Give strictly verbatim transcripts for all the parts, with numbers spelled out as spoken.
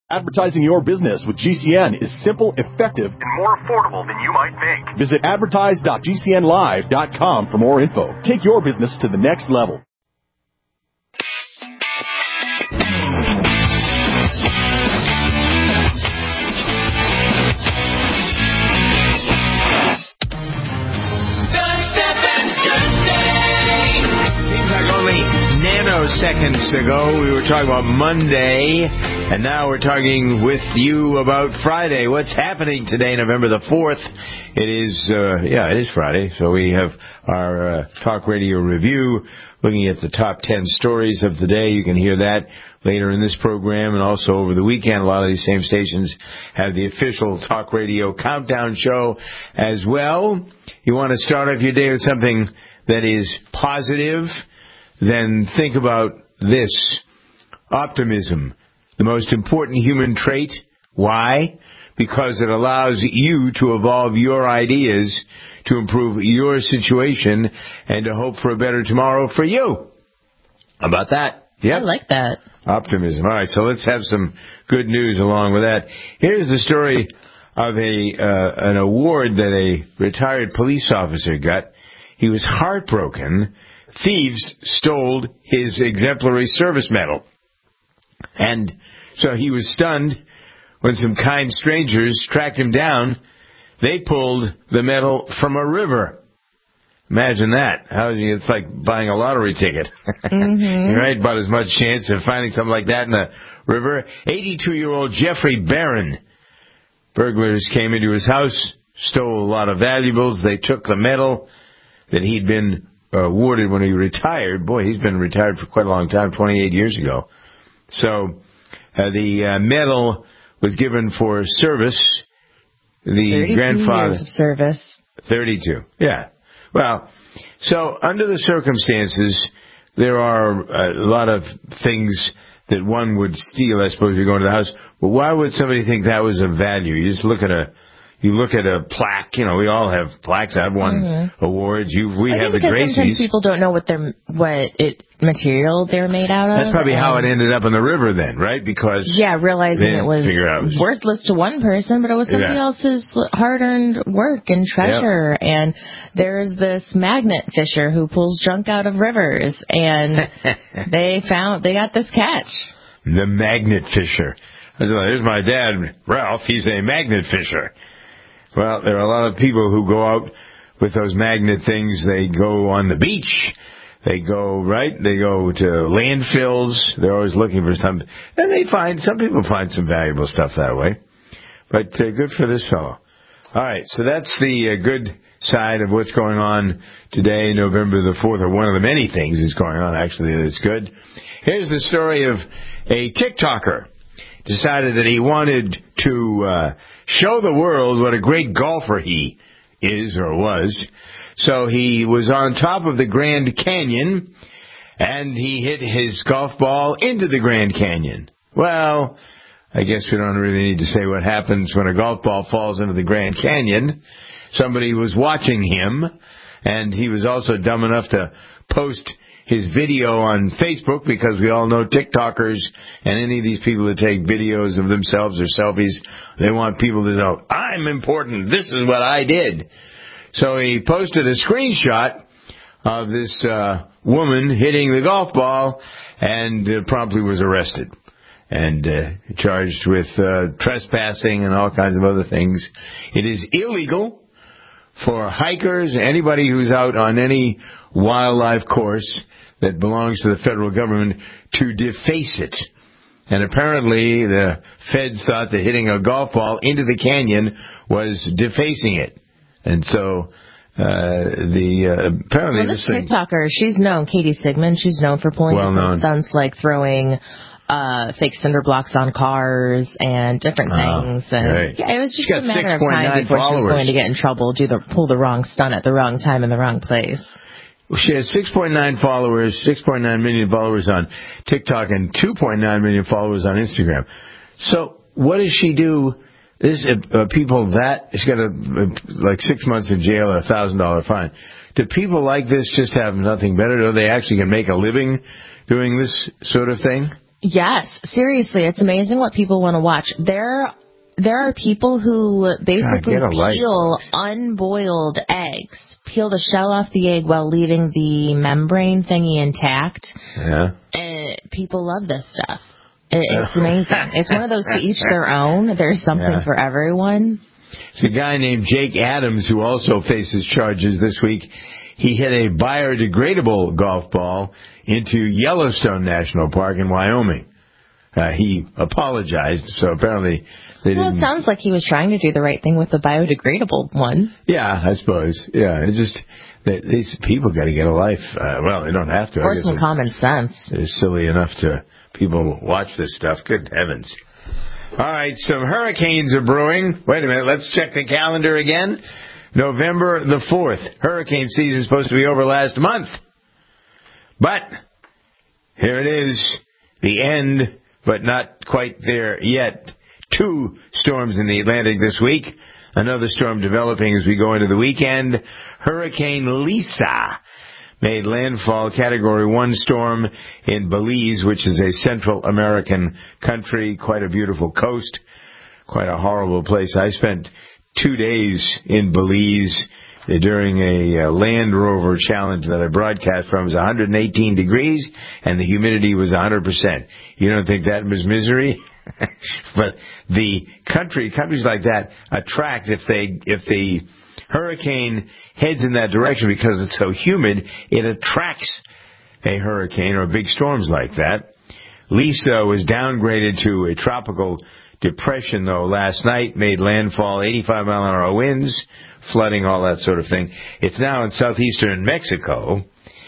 Advertising your business with G C N is simple, effective, and more affordable than you might think. Visit advertise dot g c n live dot com for more info. Take your business to the next level. Seems like only nanoseconds ago we were talking about Monday, and now we're talking with you about Friday. What's happening today, November the fourth? It is, uh, yeah, it is Friday, so we have our uh, talk radio review looking at the top ten stories of the day. You can hear that later in this program, and also over the weekend. A lot of these same stations have the official talk radio countdown show as well. You want to start off your day with something that is positive, then think about this. Optimism, the most important human trait. Why? Because it allows you to evolve your ideas to improve your situation and to hope for a better tomorrow for you. How about that? Yep. I like that. Optimism. All right, so let's have some good news along with that. Here's the story of a uh, an award that a retired police officer got. He was heartbroken. Thieves stole his exemplary service medal. And so he was stunned when some kind strangers tracked him down. They pulled the medal from a river. Imagine that. How is he? It's like buying a lottery ticket. Mm-hmm. Right? About as much chance of finding something like that in the river. eighty-two-year-old Jeffrey Barron. Burglars came into his house, stole a lot of valuables. They took the medal that he'd been awarded when he retired. Boy, he's been retired for quite a long time, twenty-eight years ago. So uh, the uh, medal was given for service. The grandfather, years of service. thirty-two, yeah. Well, so under the circumstances, there are a lot of things that one would steal, I suppose, if you go into the house. But why would somebody think that was of value? You just look at a You look at a plaque, you know, we all have plaques. I've won mm-hmm. awards. You, we I have think the Gracies. Sometimes people don't know what they're, what it, material they're made out of. That's probably how it ended up in the river then, right? Because yeah, realizing it was, it was worthless to one person, but it was somebody yeah. else's hard-earned work and treasure. Yep. And there's this magnet fisher who pulls junk out of rivers, and they found they got this catch. The magnet fisher. Here's my dad, Ralph. He's a magnet fisher. Well, there are a lot of people who go out with those magnet things. They go on the beach. They go, right? They go to landfills. They're always looking for something. And they find, some people find some valuable stuff that way. But uh, good for this fellow. All right, so that's the uh, good side of what's going on today, November the fourth, or one of the many things that's going on, actually, that's good. Here's the story of a TikToker. Decided that he wanted to uh, show the world what a great golfer he is or was. So he was on top of the Grand Canyon, and he hit his golf ball into the Grand Canyon. Well, I guess we don't really need to say what happens when a golf ball falls into the Grand Canyon. Somebody was watching him, and he was also dumb enough to post his video on Facebook, because we all know TikTokers and any of these people that take videos of themselves or selfies, they want people to know, I'm important, this is what I did. So he posted a screenshot of this uh, woman hitting the golf ball, and uh, promptly was arrested and uh, charged with uh, trespassing and all kinds of other things. It is illegal for hikers, anybody who's out on any wildlife course that belongs to the federal government, to deface it. And apparently the feds thought that hitting a golf ball into the canyon was defacing it. And so uh, the uh, apparently well, this, this TikToker, she's known, Katie Sigmund, she's known for pulling well stunts like throwing uh fake cinder blocks on cars and different oh, things. And right. yeah, it was just She's a got matter of time before followers. She was going to get in trouble, do the pull the wrong stunt at the wrong time in the wrong place. She has six point nine followers, six point nine million followers on TikTok, and two point nine million followers on Instagram. So what does she do? This uh, people that she's got a, like six months in jail and a thousand dollar fine. Do people like this just have nothing better? Do they actually can make a living doing this sort of thing? Yes, seriously, it's amazing what people want to watch. There, there are people who basically God, peel unboiled eggs, peel the shell off the egg while leaving the membrane thingy intact. Yeah. And people love this stuff. It, it's amazing. It's one of those to each their own. There's something yeah. for everyone. There's a guy named Jake Adams who also faces charges this week. He hit a biodegradable golf ball into Yellowstone National Park in Wyoming. Uh, he apologized, so apparently they didn't... Well, it sounds like he was trying to do the right thing with the biodegradable one. Yeah, I suppose. Yeah, it's just that these people got to get a life. Uh, well, they don't have to. Or some common sense. It's silly enough to people watch this stuff. Good heavens. All right, some hurricanes are brewing. Wait a minute, let's check the calendar again. November the fourth. Hurricane season is supposed to be over last month. But here it is, the end, but not quite there yet. Two storms in the Atlantic this week. Another storm developing as we go into the weekend. Hurricane Lisa made landfall, Category one storm in Belize, which is a Central American country. Quite a beautiful coast. Quite a horrible place. I spent two days in Belize during a uh, Land Rover challenge that I broadcast from. It was one hundred eighteen degrees, and the humidity was one hundred percent. You don't think that was misery? But the country, countries like that attract, if they, if the hurricane heads in that direction because it's so humid, it attracts a hurricane or big storms like that. Lisa was downgraded to a tropical depression, though, last night, made landfall, eighty-five mile an hour winds, flooding, all that sort of thing. It's now in southeastern Mexico.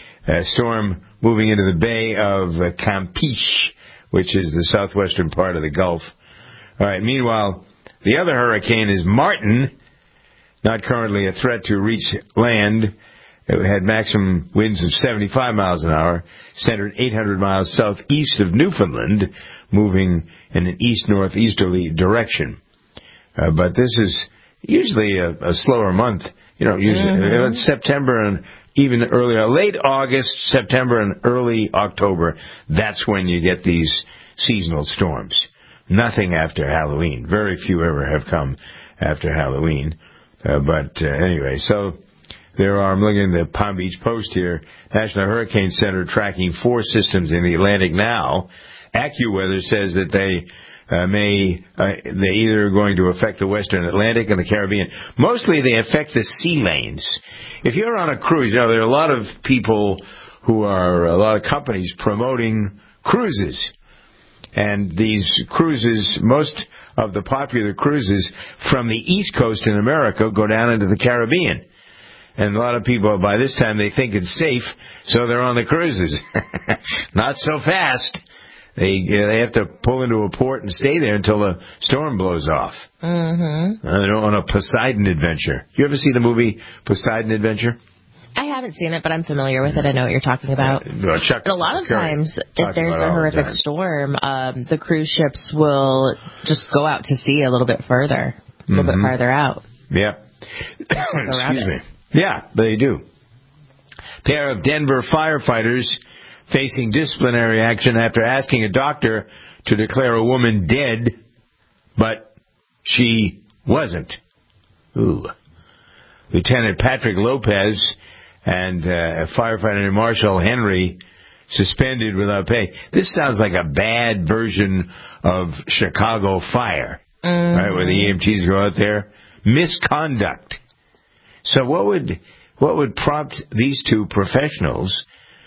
A storm moving into the Bay of Campeche, which is the southwestern part of the Gulf. All right, meanwhile, the other hurricane is Martin, not currently a threat to reach land. It had maximum winds of seventy-five miles an hour, centered eight hundred miles southeast of Newfoundland, moving in an east-northeasterly direction. Uh, but this is usually a, a slower month. You know, usually mm-hmm. September and even earlier, late August, September, and early October. That's when you get these seasonal storms. Nothing after Halloween. Very few ever have come after Halloween. Uh, but uh, anyway, so there are, I'm looking at the Palm Beach Post here, National Hurricane Center tracking four systems in the Atlantic now. AccuWeather says that they uh, may, uh, they either are going to affect the Western Atlantic and the Caribbean. Mostly they affect the sea lanes. If you're on a cruise, you know, there are a lot of people who are, a lot of companies promoting cruises. And these cruises, most of the popular cruises from the East Coast in America go down into the Caribbean. And a lot of people, by this time, they think it's safe, so they're on the cruises. Not so fast. They you know, they have to pull into a port and stay there until the storm blows off. Mm-hmm. Uh, they're on a Poseidon adventure. You ever see the movie Poseidon Adventure? I haven't seen it, but I'm familiar with it. I know what you're talking about. Uh, well, Chuck, and a lot of times, if there's a horrific storm, um, the cruise ships will just go out to sea a little bit further, a little mm-hmm. bit farther out. Yeah. Excuse me. Yeah, they do. Pair of Denver firefighters facing disciplinary action after asking a doctor to declare a woman dead, but she wasn't. Ooh. Lieutenant Patrick Lopez and uh, firefighter Marshall Henry suspended without pay. This sounds like a bad version of Chicago Fire, mm-hmm. right, where the E M Ts go out there. Misconduct. So what would what would prompt these two professionals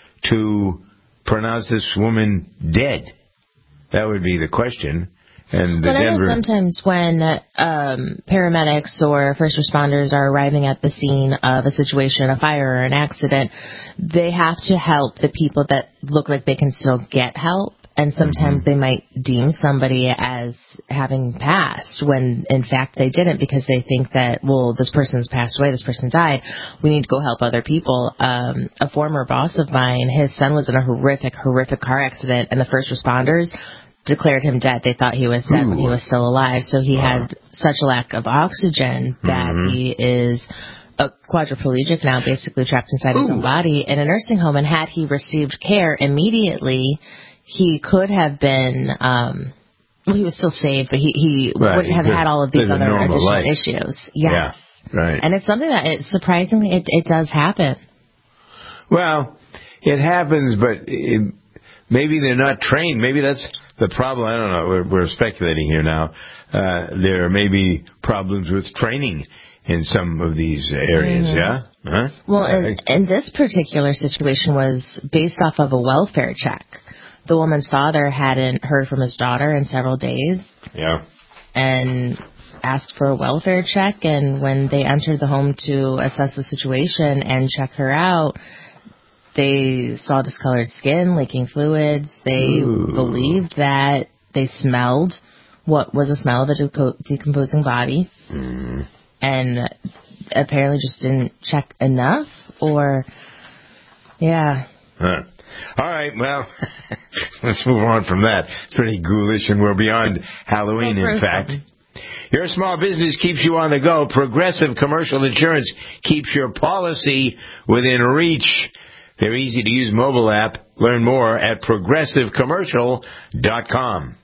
to pronounce this woman dead? That would be the question. And the but Denver... I know sometimes when um, paramedics or first responders are arriving at the scene of a situation, a fire or an accident, they have to help the people that look like they can still get help. And sometimes mm-hmm. they might deem somebody as having passed when, in fact, they didn't, because they think that, well, this person's passed away, this person died, we need to go help other people. Um, a former boss of mine, his son was in a horrific, horrific car accident, and the first responders declared him dead. They thought he was dead Ooh. when he was still alive. So he wow. had such a lack of oxygen that mm-hmm. he is a quadriplegic now, basically trapped inside Ooh. his own body in a nursing home. And had he received care immediately, he could have been, um, well, he was still safe, but he, he right, wouldn't have he had all of these other additional life. issues. Yes. Yeah, right. And it's something that, it, surprisingly, it, it does happen. Well, it happens, but it, maybe they're not trained. Maybe that's the problem. I don't know. We're, we're speculating here now. Uh, there may be problems with training in some of these areas, mm-hmm. yeah? Huh? Well, and, and this particular situation was based off of a welfare check. The woman's father hadn't heard from his daughter in several days. Yeah. And asked for a welfare check, and when they entered the home to assess the situation and check her out, they saw discolored skin, leaking fluids. They Ooh. believed that they smelled what was a smell of a deco- decomposing body. Mm. And apparently just didn't check enough, or, yeah. Huh. All right, well, let's move on from that. It's pretty ghoulish, and we're beyond Halloween, in fact. Your small business keeps you on the go. Progressive Commercial Insurance keeps your policy within reach. Their easy-to-use mobile app. Learn more at progressive commercial dot com.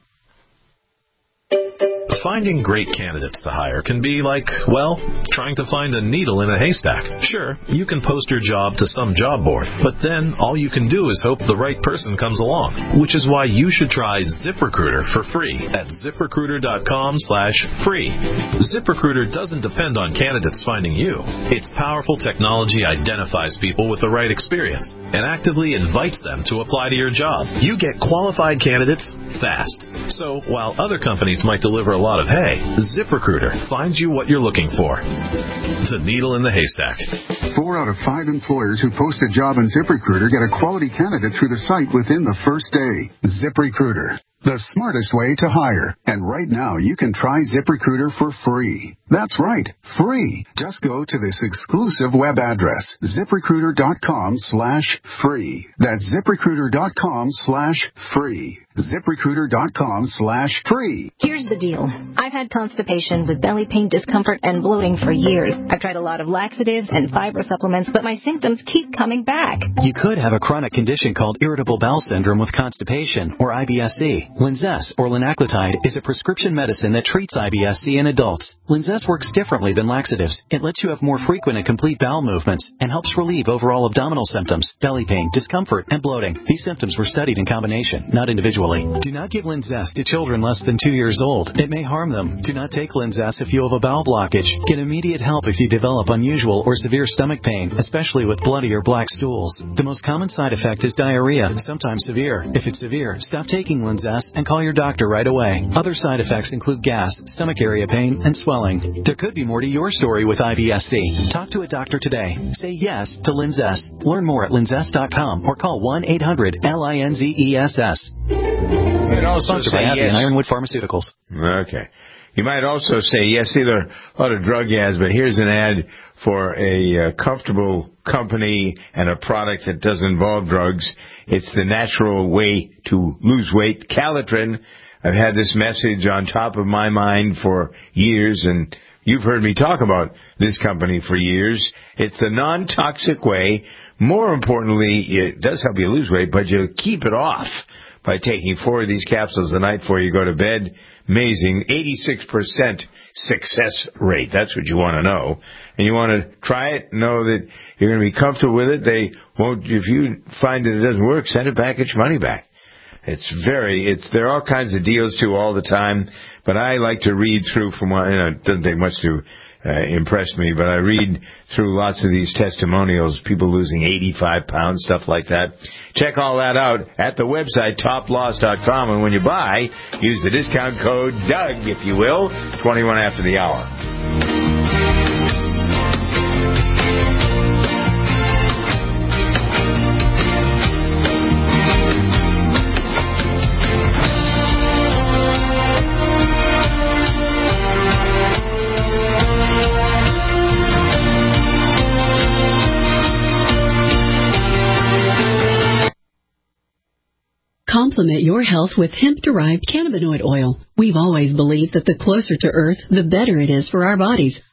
Finding great candidates to hire can be like, well, trying to find a needle in a haystack. Sure, you can post your job to some job board, but then all you can do is hope the right person comes along, which is why you should try ZipRecruiter for free at ZipRecruiter.com slash free. ZipRecruiter doesn't depend on candidates finding you. Its powerful technology identifies people with the right experience and actively invites them to apply to your job. You get qualified candidates fast. So while other companies might deliver a lot of hay, ZipRecruiter finds you what you're looking for. The needle in the haystack. Four out of five employers who post a job on ZipRecruiter get a quality candidate through the site within the first day. ZipRecruiter, the smartest way to hire. And right now, you can try ZipRecruiter for free. That's right, free. Just go to this exclusive web address, ZipRecruiter.com slash free. That's ZipRecruiter.com slash free. ZipRecruiter.com slash free. Here's the deal. I've had constipation with belly pain, discomfort, and bloating for years. I've tried a lot of laxatives and fiber supplements, but my symptoms keep coming back. You could have a chronic condition called irritable bowel syndrome with constipation, or I B S C. Linzess, or linaclotide, is a prescription medicine that treats I B S C in adults. Linzess works differently than laxatives. It lets you have more frequent and complete bowel movements and helps relieve overall abdominal symptoms, belly pain, discomfort, and bloating. These symptoms were studied in combination, not individually. Do not give Linzess to children less than two years old. It may harm them. Do not take Linzess if you have a bowel blockage. Get immediate help if you develop unusual or severe stomach pain, especially with bloody or black stools. The most common side effect is diarrhea, sometimes severe. If it's severe, stop taking Linzess and call your doctor right away. Other side effects include gas, stomach area pain, and swelling. There could be more to your story with I B S C. Talk to a doctor today. Say yes to Linzess. Learn more at linzess dot com or call one eight hundred L I N Z E S S. You also Sponsored say by Abbey yes. and Ironwood Pharmaceuticals. Okay. You might also say yes. See, there are a lot of drug ads, but here's an ad for a uh, comfortable company and a product that doesn't involve drugs. It's the natural way to lose weight, Calitrin. I've had this message on top of my mind for years, and you've heard me talk about this company for years. It's the non-toxic way. More importantly, it does help you lose weight, but you keep it off by taking four of these capsules a night before you go to bed. Amazing. eighty-six percent success rate. That's what you want to know. And you want to try it, know that you're going to be comfortable with it. They won't, if you find that it doesn't work, send it back, get your money back. It's very, it's, there are all kinds of deals too all the time, but I like to read through from one, you know, it doesn't take much to uh, impress me, but I read through lots of these testimonials, people losing eighty-five pounds, stuff like that. Check all that out at the website, top loss dot com, and when you buy, use the discount code Doug, if you will, twenty-one after the hour. Complement your health with hemp-derived cannabinoid oil. We've always believed that the closer to Earth, the better it is for our bodies.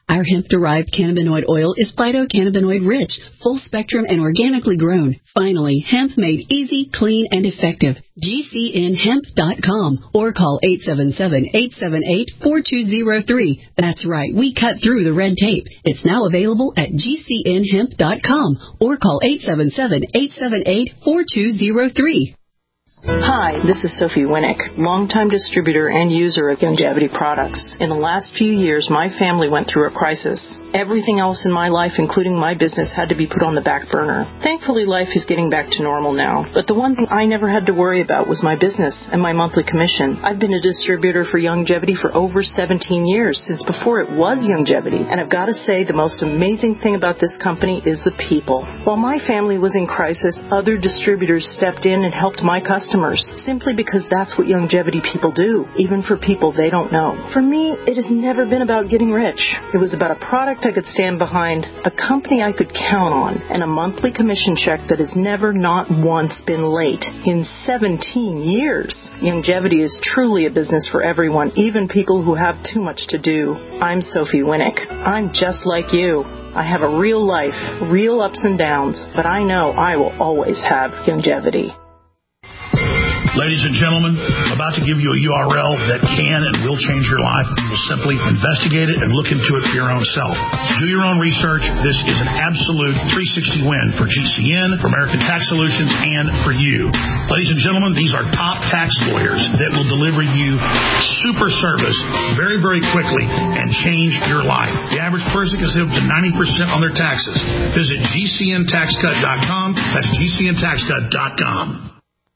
Our hemp-derived cannabinoid oil is phytocannabinoid-rich, full-spectrum, and organically grown. Finally, hemp made easy, clean, and effective. G C N hemp dot com or call eight seven seven, eight seven eight, four two zero three. That's right, we cut through the red tape. It's now available at G C N hemp dot com or call eight seven seven, eight seven eight, four two zero three. Hi, this is Sophie Winnick, longtime distributor and user of Youngevity products. In the last few years, my family went through a crisis. Everything else in my life, including my business, had to be put on the back burner. Thankfully, life is getting back to normal now. But the one thing I never had to worry about was my business and my monthly commission. I've been a distributor for Youngevity for over seventeen years, since before it was Youngevity. And I've got to say, the most amazing thing about this company is the people. While my family was in crisis, other distributors stepped in and helped my customers, simply because that's what Youngevity people do, even for people they don't know. For me, it has never been about getting rich. It was about a product I could stand behind, a company I could count on, and a monthly commission check that has never, not once, been late in seventeen years. Youngevity is truly a business for everyone, even people who have too much to do. I'm Sophie Winnick. I'm just like you. I have a real life, real ups and downs, but I know I will always have Youngevity. Ladies and gentlemen, I'm about to give you a U R L that can and will change your life. You will simply investigate it and look into it for your own self. Do your own research. This is an absolute three sixty win for G C N, for American Tax Solutions, and for you. Ladies and gentlemen, these are top tax lawyers that will deliver you super service very, very quickly and change your life. The average person can save up to ninety percent on their taxes. Visit G C N tax cut dot com. That's G C N tax cut dot com.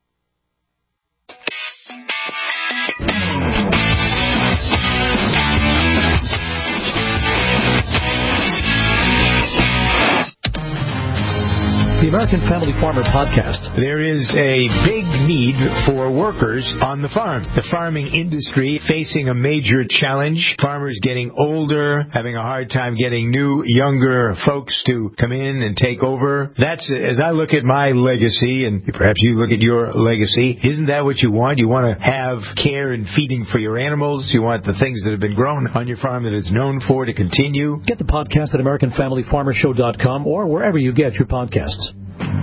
The American Family Farmer Podcast. There is a big need for workers on the farm. The farming industry facing a major challenge. Farmers getting older, having a hard time getting new, younger folks to come in and take over. That's, as I look at my legacy, and perhaps you look at your legacy, isn't that what you want? You want to have care and feeding for your animals. You want the things that have been grown on your farm that it's known for to continue. Get the podcast at American Family Farmer Show dot com or wherever you get your podcasts.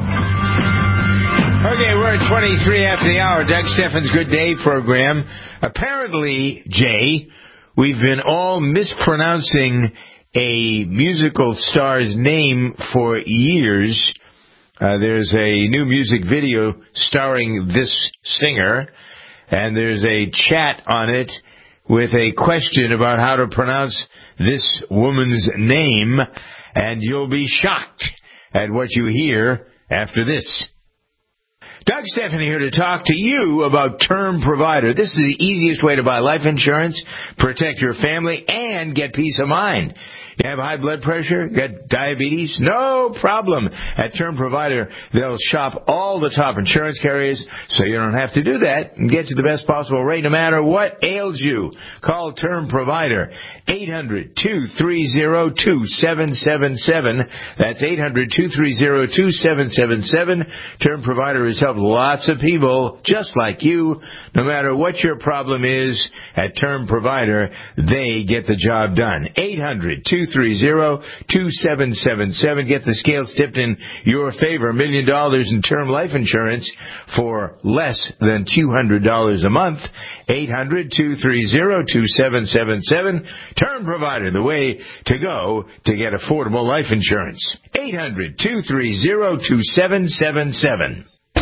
Okay, we're at twenty-three after the hour. Doug Steffen's Good Day program. Apparently, Jay, we've been all mispronouncing a musical star's name for years. Uh, there's a new music video starring this singer, and there's a chat on it with a question about how to pronounce this woman's name, and you'll be shocked at what you hear after this. Doug Steffen here to talk to you about Term Provider. This is the easiest way to buy life insurance, protect your family, and get peace of mind. You have high blood pressure? Got diabetes? No problem. At Term Provider, they'll shop all the top insurance carriers, so you don't have to do that and get you the best possible rate no matter what ails you. Call Term Provider, eight hundred, two three zero, two seven seven seven. That's eight hundred, two three zero, two seven seven seven. Term Provider has helped lots of people just like you. No matter what your problem is, at Term Provider, they get the job done. eight hundred, two three zero, two seven seven seven. Get the scales tipped in your favor. A million dollars in term life insurance for less than two hundred dollars a month. eight hundred, two three zero, two seven seven seven. Term Provider, the way to go to get affordable life insurance. eight hundred, two three zero, two seven seven seven.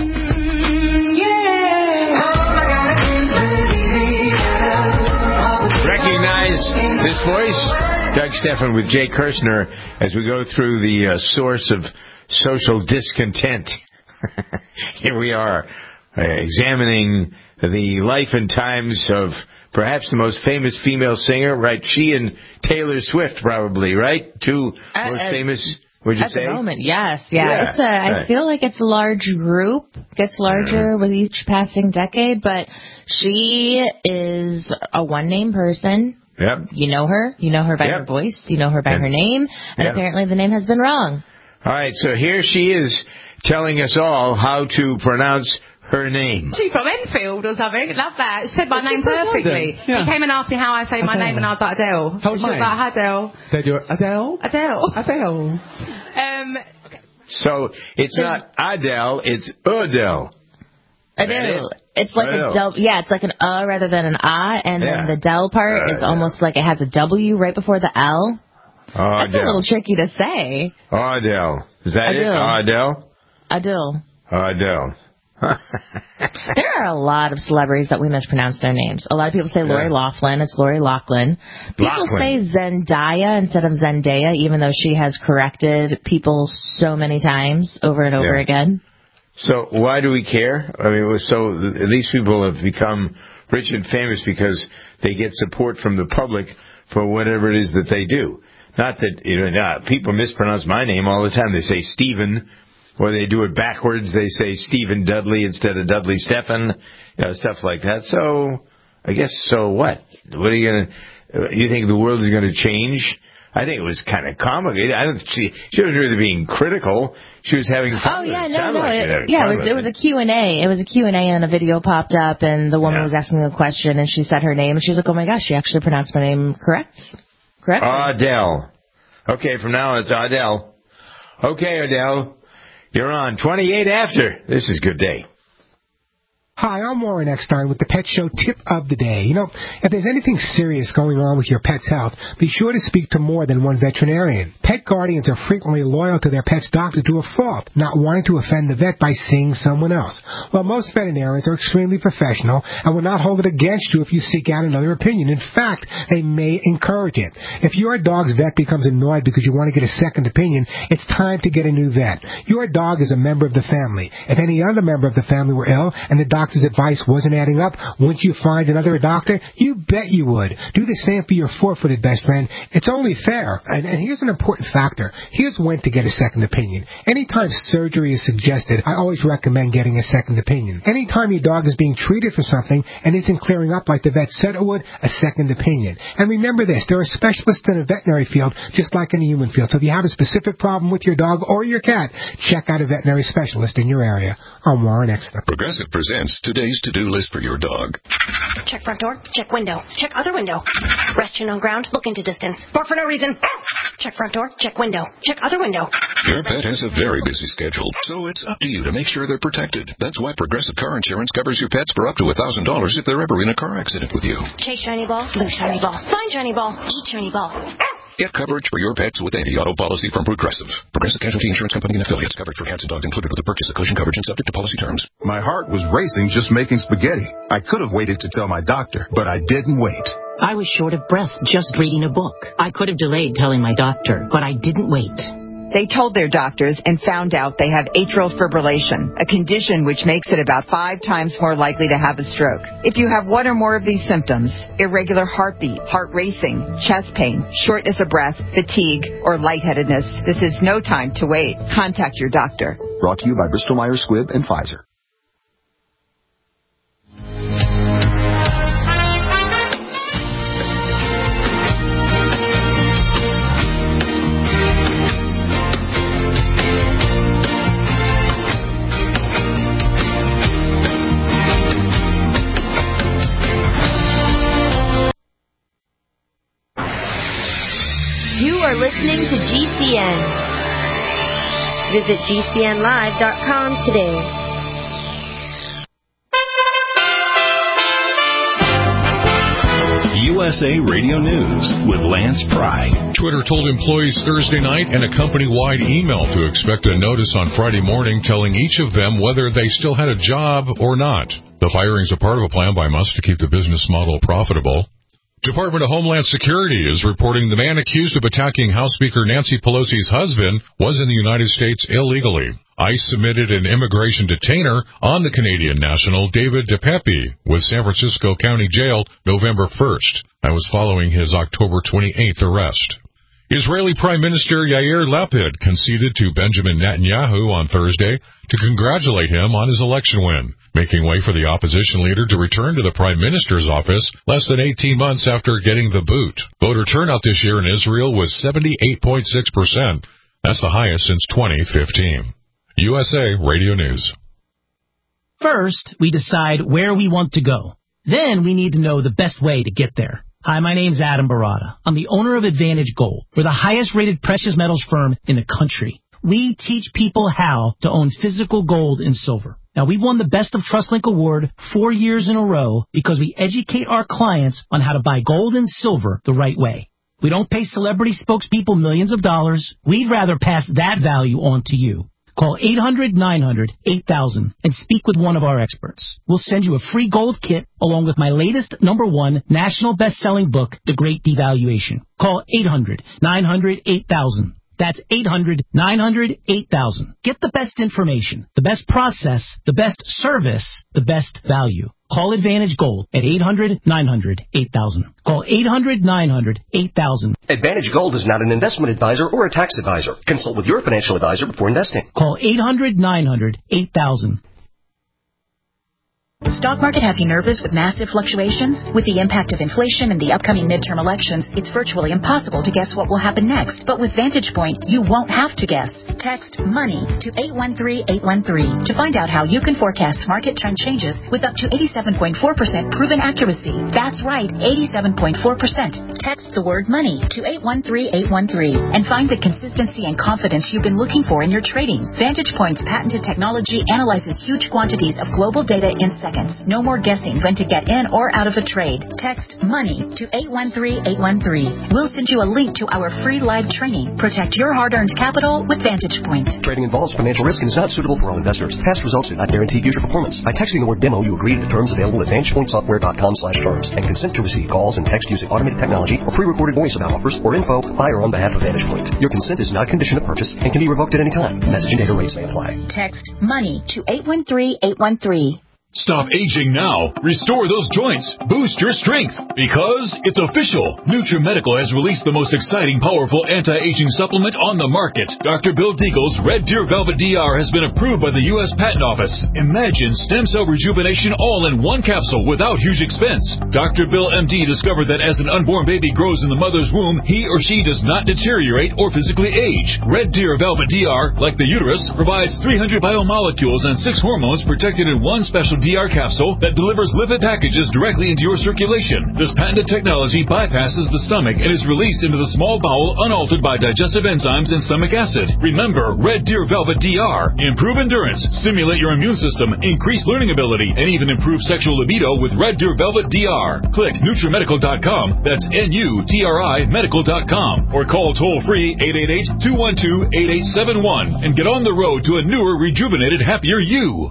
Recognize this voice? Doug Steffen with Jay Kirshner as we go through the uh, source of social discontent. Here we are, uh, examining the life and times of perhaps the most famous female singer, right? She and Taylor Swift, probably, right? Two uh, most uh, famous, would you at say? At the moment, yes. Yeah, yeah it's a, I right. feel like it's a large group, gets larger mm-hmm. with each passing decade, but she is a one-name person. Yep. You know her. You know her by yep. her voice. You know her by and, her name. And yep. apparently the name has been wrong. All right, so here she is telling us all how to pronounce her name. She's from Enfield or something. Love that. She said my name perfectly. Yeah. He came and asked me how I say my Adele. name, and I was like, Adele. How's she was mine? like, Adele. Said you're Adele? Adele. Adele. Um, So it's not Adele, it's Adele. Adele. It's like Adele. a del. Yeah, it's like an uh rather than an ah, and Yeah. then the del part Uh, is almost like it has a W right before the L. Oh, That's a little tricky to say. Adele. Is that Adele. it? Adele? Adele. Adele. There are a lot of celebrities that we mispronounce their names. A lot of people say Lori Yeah. Loughlin. It's Lori Loughlin. People Loughlin. say Zendaya instead of Zendaya, even though she has corrected people so many times over and over Yeah. again. So why do we care? I mean, it was so th- these people have become rich and famous because they get support from the public for whatever it is that they do. Not that, you know, not, people mispronounce my name all the time. They say Stephen, or they do it backwards. They say Stephen Dudley instead of Dudley Stephen, you know, stuff like that. So, I guess, so what? What are you going to, you think the world is going to change? I think it was kind of comical. I don't see, she wasn't really being critical. She was having fun. Oh with yeah, it. no, Sounded no, like she it, was having yeah, fun it was with it was a Q and A. It was a Q and A, and a video popped up, and the woman Yeah. was asking a question, and she said her name, and she's like, "Oh my gosh, she actually pronounced my name correct, correct." Adele. Okay, from now on it's Adele. Okay, Adele, you're on twenty-eight after. This is Good Day. Hi, I'm Warren Eckstein with the Pet Show Tip of the Day. You know, if there's anything serious going on with your pet's health, be sure to speak to more than one veterinarian. Pet guardians are frequently loyal to their pet's doctor to a fault, not wanting to offend the vet by seeing someone else. Well, most veterinarians are extremely professional and will not hold it against you if you seek out another opinion. In fact, they may encourage it. If your dog's vet becomes annoyed because you want to get a second opinion, it's time to get a new vet. Your dog is a member of the family. If any other member of the family were ill and the doctor doctor's advice wasn't adding up, wouldn't you find another doctor? You bet you would. Do the same for your four-footed best friend. It's only fair. And, and here's an important factor. Here's when to get a second opinion. Anytime surgery is suggested, I always recommend getting a second opinion. Anytime your dog is being treated for something and isn't clearing up like the vet said it would, a second opinion. And remember this, there are specialists in the veterinary field just like in the human field. So if you have a specific problem with your dog or your cat, check out a veterinary specialist in your area. I'm Warren Exner. Progressive presents today's to-do list for your dog. Check front door. Check window. Check other window. Rest chin on ground. Look into distance. Bark for no reason. Check front door. Check window. Check other window. Your pet has a very busy schedule, so it's up to you to make sure they're protected. That's why Progressive Car Insurance covers your pets for up to one thousand dollars if they're ever in a car accident with you. Chase shiny ball. Lose shiny ball. Find shiny ball. Eat shiny ball. Get coverage for your pets with any auto policy from Progressive. Progressive Casualty Insurance Company and affiliates. Coverage for cats and dogs included with the purchase of collision coverage and subject to policy terms. My heart was racing just making spaghetti. I could have waited to tell my doctor, but I didn't wait. I was short of breath just reading a book. I could have delayed telling my doctor, but I didn't wait. They told their doctors and found out they have atrial fibrillation, a condition which makes it about five times more likely to have a stroke. If you have one or more of these symptoms, irregular heartbeat, heart racing, chest pain, shortness of breath, fatigue, or lightheadedness, this is no time to wait. Contact your doctor. Brought to you by Bristol Myers Squibb and Pfizer. You are listening to G C N. Visit G C N live dot com today. U S A Radio News with Lance Pry. Twitter told employees Thursday night in a company-wide email to expect a notice on Friday morning telling each of them whether they still had a job or not. The firings are part of a plan by Musk to keep the business model profitable. Department of Homeland Security is reporting the man accused of attacking House Speaker Nancy Pelosi's husband was in the United States illegally. ICE submitted an immigration detainer on the Canadian national David DePepe with San Francisco County Jail November first. That was following his October twenty-eighth arrest. Israeli Prime Minister Yair Lapid conceded to Benjamin Netanyahu on Thursday to congratulate him on his election win, making way for the opposition leader to return to the Prime Minister's office less than eighteen months after getting the boot. Voter turnout this year in Israel was seventy-eight point six percent. That's the highest since twenty fifteen. U S A Radio News. First, we decide where we want to go. Then we need to know the best way to get there. Hi, my name's Adam Barada. I'm the owner of Advantage Gold. We're the highest-rated precious metals firm in the country. We teach people how to own physical gold and silver. Now, we've won the Best of TrustLink Award four years in a row because we educate our clients on how to buy gold and silver the right way. We don't pay celebrity spokespeople millions of dollars. We'd rather pass that value on to you. Call eight hundred, nine hundred, eight thousand and speak with one of our experts. We'll send you a free gold kit along with my latest number one national best-selling book, The Great Devaluation. Call eight hundred, nine hundred, eight thousand. That's eight hundred, nine hundred, eight thousand. Get the best information, the best process, the best service, the best value. Call Advantage Gold at eight hundred, nine hundred, eight thousand. Call eight hundred, nine hundred, eight thousand. Advantage Gold is not an investment advisor or a tax advisor. Consult with your financial advisor before investing. Call eight hundred, nine hundred, eight thousand. Stock market have you nervous with massive fluctuations? With the impact of inflation and the upcoming midterm elections, it's virtually impossible to guess what will happen next. But with Vantage Point, you won't have to guess. Text MONEY to eight one three, eight one three to find out how you can forecast market trend changes with up to eighty-seven point four percent proven accuracy. That's right, eighty-seven point four percent. Text the word MONEY to eight one three, eight one three and find the consistency and confidence you've been looking for in your trading. Vantage Point's patented technology analyzes huge quantities of global data in seconds. No more guessing when to get in or out of a trade. Text MONEY to eight one three, eight one three. We'll send you a link to our free live training. Protect your hard-earned capital with Vantage Point. Trading involves financial risk and is not suitable for all investors. Past results do not guarantee future performance. By texting the word demo, you agree to the terms available at vantage point software dot com slash terms and consent to receive calls and text using automated technology or pre-recorded voice about offers or info by or on behalf of Vantage Point. Your consent is not a condition of purchase and can be revoked at any time. Message and data rates may apply. Text MONEY to eight one three, eight one three. Stop aging now. Restore those joints. Boost your strength. Because it's official. NutriMedical has released the most exciting, powerful anti-aging supplement on the market. Doctor Bill Deagle's Red Deer Velvet D R has been approved by the U S Patent Office. Imagine stem cell rejuvenation all in one capsule without huge expense. Doctor Bill M D discovered that as an unborn baby grows in the mother's womb, he or she does not deteriorate or physically age. Red Deer Velvet D R, like the uterus, provides three hundred biomolecules and six hormones protected in one special D R capsule that delivers lipid packages directly into your circulation. This patented technology bypasses the stomach and is released into the small bowel unaltered by digestive enzymes and stomach acid. Remember, Red Deer Velvet D R. Improve endurance, stimulate your immune system, increase learning ability, and even improve sexual libido with Red Deer Velvet D R. Click NutriMedical dot com, that's N U T R I medical dot com, or call toll-free eight eight eight, two one two, eight eight seven one and get on the road to a newer, rejuvenated, happier you.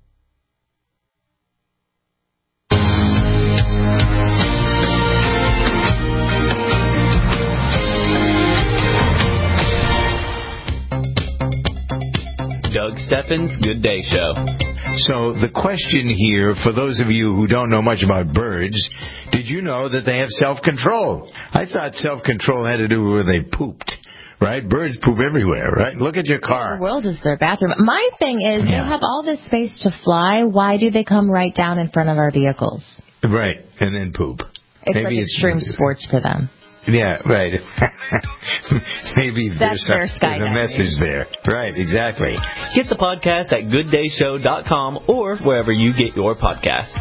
Doug Steffens' Good Day Show. So the question here, for those of you who don't know much about birds, did you know that they have self-control? I thought self-control had to do with where they pooped. Right? Birds poop everywhere, right? Look at your car. The world is their bathroom. My thing is, yeah. They have all this space to fly. Why do they come right down in front of our vehicles? Right, and then poop. It's Maybe like it's extreme sports for them. Yeah, right. Maybe That's there's, their a, there's a message there. Right, exactly. Get the podcast at good day show dot com or wherever you get your podcasts.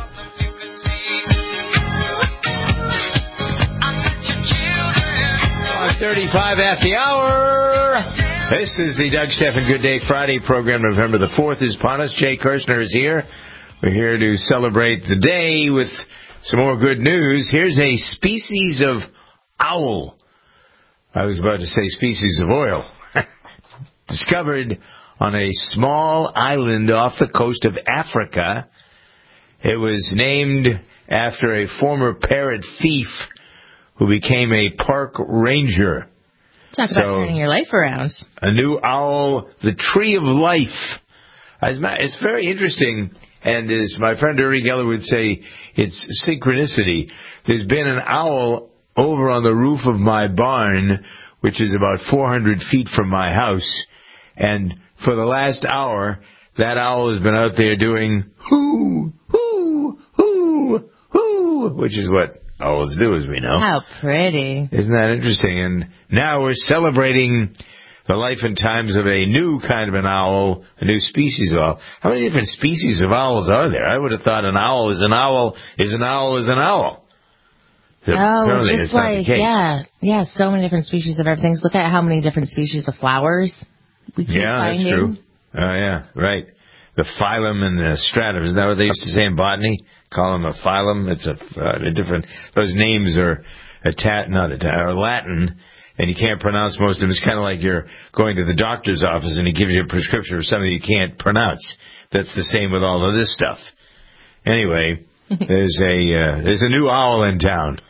thirty-five after the hour. This is the Doug Stephan Good Day Friday program. November the fourth is upon us. Jay Kirshner is here. We're here to celebrate the day with some more good news. Here's a species of owl. I was about to say species of oil. Discovered on a small island off the coast of Africa. It was named after a former parrot thief who became a park ranger. Talk about so, turning your life around. A new owl, the tree of life. It's very interesting, and as my friend Uri Geller would say, it's synchronicity. There's been an owl over on the roof of my barn, which is about four hundred feet from my house, and for the last hour, that owl has been out there doing hoo, hoo, hoo, hoo, which is what owls do, as we know. How pretty. Isn't that interesting? And now we're celebrating the life and times of a new kind of an owl, a new species of owl. How many different species of owls are there? I would have thought an owl is an owl is an owl is an owl. Oh, Apparently just it's not like, the case. yeah, yeah, so many different species of everything. Look at how many different species of flowers we keep Yeah, finding. that's true. Oh, yeah, right. The phylum and the stratum. Isn't that what they used to say in botany? Call them a phylum. It's a, uh, a different, those names are Itat, not Itat, are Latin, and you can't pronounce most of them. It's kind of like you're going to the doctor's office and he gives you a prescription for something you can't pronounce. That's the same with all of this stuff. Anyway, there's a uh, there's a new owl in town.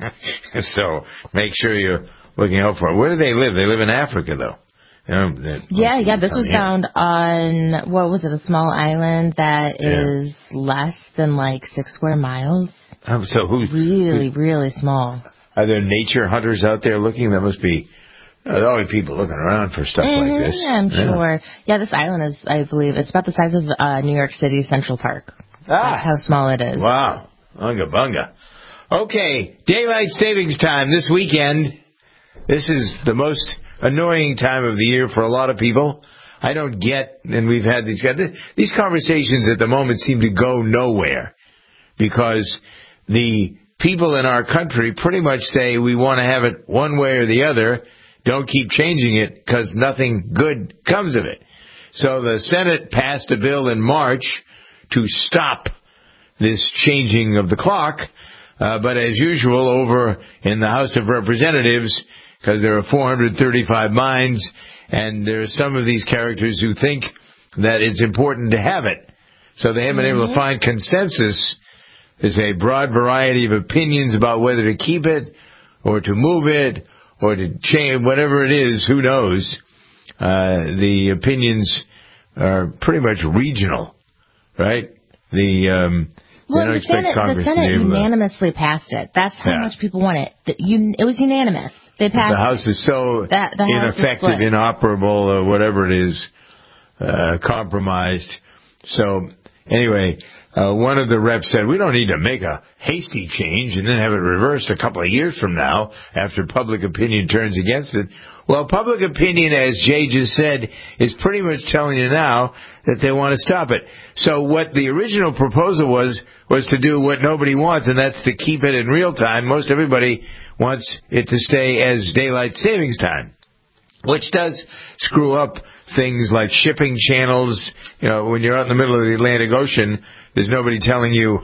So make sure you're looking out for it. Where do they live? They live in Africa, though. You know, Yeah, yeah, this was found on, what was it, a small island that Yeah. is less than like six square miles. Um, so who? Really, really small. Are there nature hunters out there looking? There must be. Uh, there are always people looking around for stuff Mhm, like this. Yeah, I'm sure. Yeah, this island is, I believe, it's about the size of uh, New York City Central Park. Ah. That's how small it is. Wow. Unga bunga. Okay, daylight savings time this weekend. This is the most annoying time of the year for a lot of people. I don't get, and we've had these these conversations at the moment seem to go nowhere because the people in our country pretty much say we want to have it one way or the other. Don't keep changing it because nothing good comes of it. So the Senate passed a bill in March to stop this changing of the clock, uh, but as usual over in the House of Representatives, because there are four hundred thirty-five minds, and there are some of these characters who think that it's important to have it. So they haven't been able to find consensus. There's a broad variety of opinions about whether to keep it, or to move it, or to change, whatever it is, who knows. Uh, the opinions are pretty much regional, right? The, um, Well, they don't the expect Senate, Congress the to be Senate able to... unanimously passed it. That's how Yeah. much people want it. The, un, it was unanimous. They passed The House is so that, the House is ineffective, split. inoperable, or whatever it is, uh, compromised. So, anyway, uh, one of the reps said, we don't need to make a hasty change and then have it reversed a couple of years from now after public opinion turns against it. Well, public opinion, as Jay just said, is pretty much telling you now that they want to stop it. So what the original proposal was, was to do what nobody wants, and that's to keep it in real time. Most everybody wants it to stay as daylight savings time, which does screw up things like shipping channels. You know, when you're out in the middle of the Atlantic Ocean, there's nobody telling you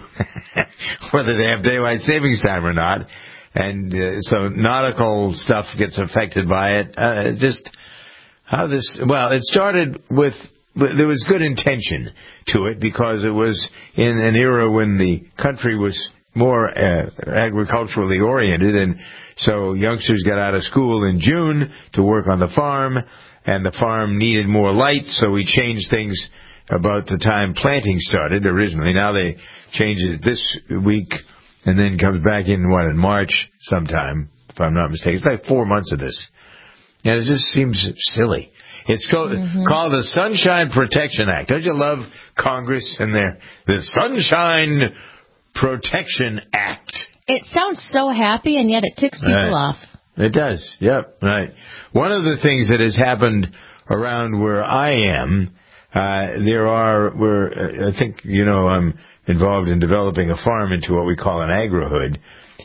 whether they have daylight savings time or not. And uh, so nautical stuff gets affected by it. Uh, just how this, well, it started with, there was good intention to it because it was in an era when the country was more uh, agriculturally oriented, and so youngsters got out of school in June to work on the farm, and the farm needed more light, so we changed things about the time planting started originally. Now they changed it this week, and then comes back in, what, in March sometime, if I'm not mistaken. It's like four months of this. And it just seems silly. It's called, mm-hmm. called the Sunshine Protection Act. Don't you love Congress and their the Sunshine Protection Act? It sounds so happy, and yet it ticks people right. off. It does. Yep, right. One of the things that has happened around where I am, uh, there are, where I think, you know, I'm involved in developing a farm into what we call an agri-hood.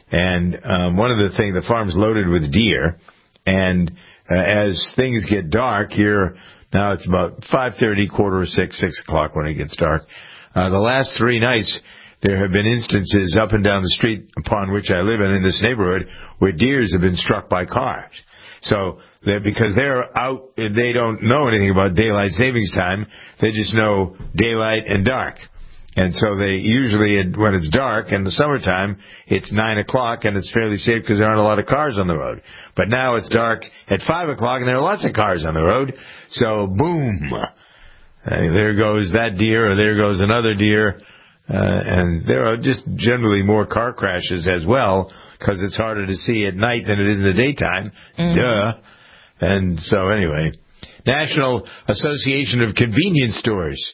And um, one of the things, the farm's loaded with deer, and uh, as things get dark here, now it's about five thirty, quarter of six, six o'clock when it gets dark. Uh, the last three nights, there have been instances up and down the street upon which I live and in this neighborhood where deers have been struck by cars. So, they're, because they're out, they don't know anything about daylight savings time, they just know daylight and dark. And so they usually, when it's dark in the summertime, it's nine o'clock and it's fairly safe because there aren't a lot of cars on the road. But now it's dark at five o'clock and there are lots of cars on the road. So boom, uh, there goes that deer, or there goes another deer. Uh, and there are just generally more car crashes as well because it's harder to see at night than it is in the daytime. Mm. Duh. And so anyway, National Association of Convenience Stores.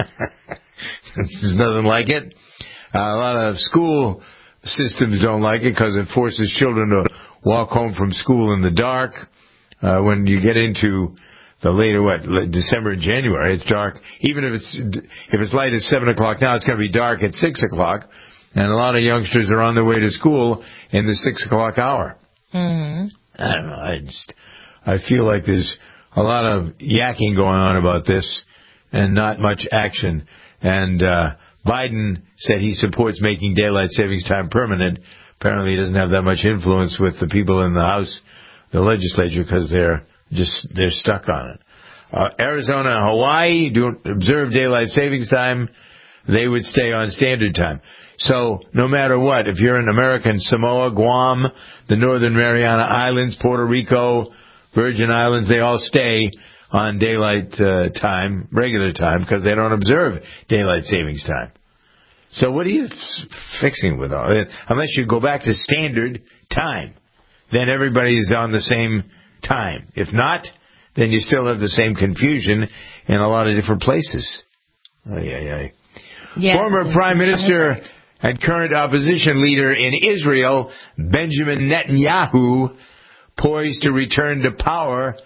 There's nothing like it. Uh, a lot of school systems don't like it because it forces children to walk home from school in the dark. Uh, when you get into the later, what, December and January, it's dark. Even if it's if it's light at seven o'clock now, it's going to be dark at six o'clock. And a lot of youngsters are on their way to school in the six o'clock hour. Mm-hmm. I don't know. I just I feel like there's a lot of yakking going on about this and not much action. And uh, Biden said he supports making daylight savings time permanent. Apparently, he doesn't have that much influence with the people in the House, the legislature, because they're just they're stuck on it. Uh, Arizona and Hawaii do observe daylight savings time. They would stay on standard time. So no matter what, if you're in American Samoa, Guam, the Northern Mariana Islands, Puerto Rico, Virgin Islands, they all stay on daylight uh, time, regular time, because they don't observe daylight savings time. So what are you f- fixing with all that? Unless you go back to standard time, then everybody is on the same time. If not, then you still have the same confusion in a lot of different places. Ay, ay, ay. Yeah, Former Prime Minister and current opposition leader in Israel, Benjamin Netanyahu, poised to return to power.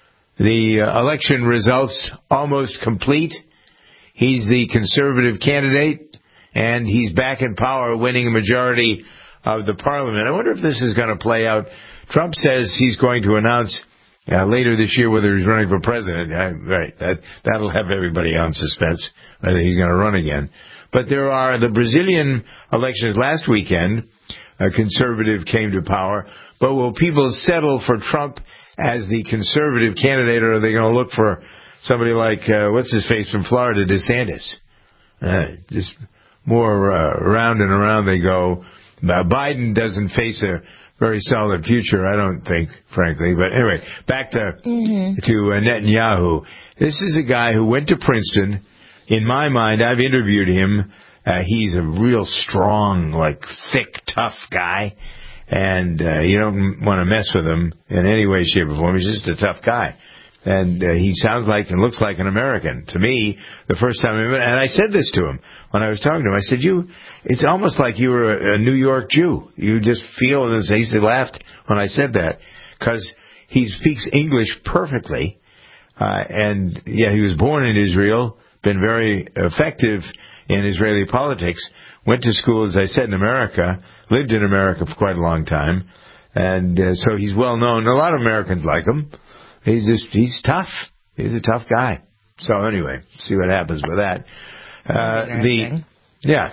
The uh, election results almost complete. He's the conservative candidate, and he's back in power, winning a majority of the parliament. I wonder if this is going to play out. Trump says he's going to announce uh, later this year whether he's running for president. Uh, right, that, that'll have everybody on suspense whether he's going to run again. But there are the Brazilian elections last weekend. A conservative came to power. But will people settle for Trump as the conservative candidate, or are they going to look for somebody like, uh, what's his face from Florida, DeSantis? Uh, just more uh, around and around they go. Uh, Biden doesn't face a very solid future, I don't think, frankly. But anyway, back to, mm-hmm. to uh, Netanyahu. This is a guy who went to Princeton. In my mind, I've interviewed him. Uh, he's a real strong, like, thick, tough guy. And uh, you don't want to mess with him in any way, shape, or form. He's just a tough guy. And uh, he sounds like and looks like an American. To me, the first time I met, and I said this to him when I was talking to him. I said, "You, it's almost like you were a, a New York Jew. You just feel this." He laughed when I said that because he speaks English perfectly. Uh, and, yeah, he was born in Israel, been very effective in Israeli politics, went to school, as I said, in America, lived in America for quite a long time, and uh, so he's well known. A lot of Americans like him. He's just, he's tough. He's a tough guy. So anyway, see what happens with that. Uh, the, yeah.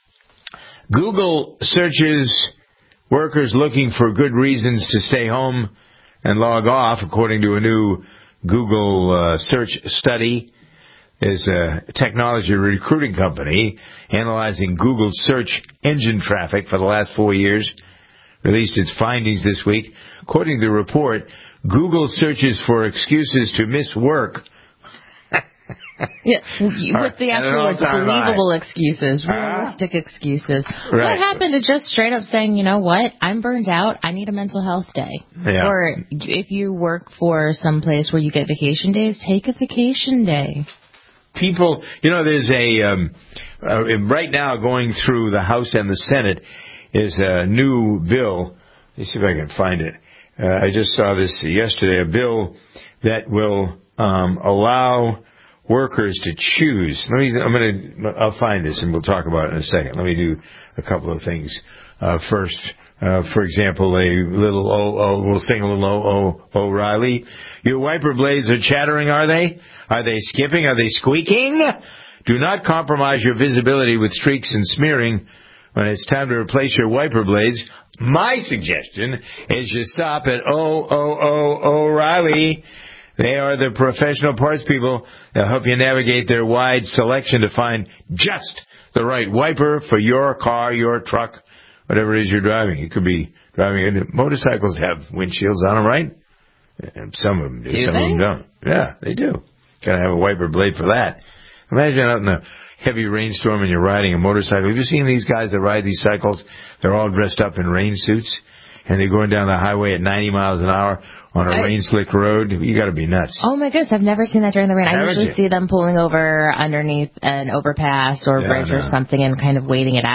Google searches workers looking for good reasons to stay home and log off, according to a new Google uh, search study. Is a technology recruiting company analyzing Google search engine traffic for the last four years, released its findings this week. According to the report, Google searches for excuses to miss work. Yeah, with the actual words, believable high. excuses, realistic uh, excuses. Right. What happened to just straight up saying, you know what, I'm burned out, I need a mental health day? Yeah. Or if you work for some place where you get vacation days, take a vacation day. People, you know, there's a, um, uh, right now going through the House and the Senate is a new bill. Let me see if I can find it. Uh, I just saw this yesterday, a bill that will um, allow workers to choose. Let me, I'm going to, I'll find this and we'll talk about it in a second. Let me do a couple of things. Uh, first, uh, for example, a little, oh, oh, we'll sing a little, oh, oh, O'Reilly. Your wiper blades are chattering, are they? Are they skipping? Are they squeaking? Do not compromise your visibility with streaks and smearing when it's time to replace your wiper blades. My suggestion is you stop at oh, oh, oh, O'Reilly. They are the professional parts people that help you navigate their wide selection to find just the right wiper for your car, your truck, whatever it is you're driving. You could be driving. Motorcycles have windshields on them, right? And some of them do. do some they? of them don't. Yeah, they do. Gotta have a wiper blade for that. Imagine out in a heavy rainstorm and you're riding a motorcycle. Have you seen these guys that ride these cycles? They're all dressed up in rain suits, and they're going down the highway at ninety miles an hour on a I, rain-slick road. You gotta be nuts. Oh my goodness, I've never seen that during the rain. Haven't I usually you? see them pulling over underneath an overpass or yeah, bridge no. or something and kind of waiting it out.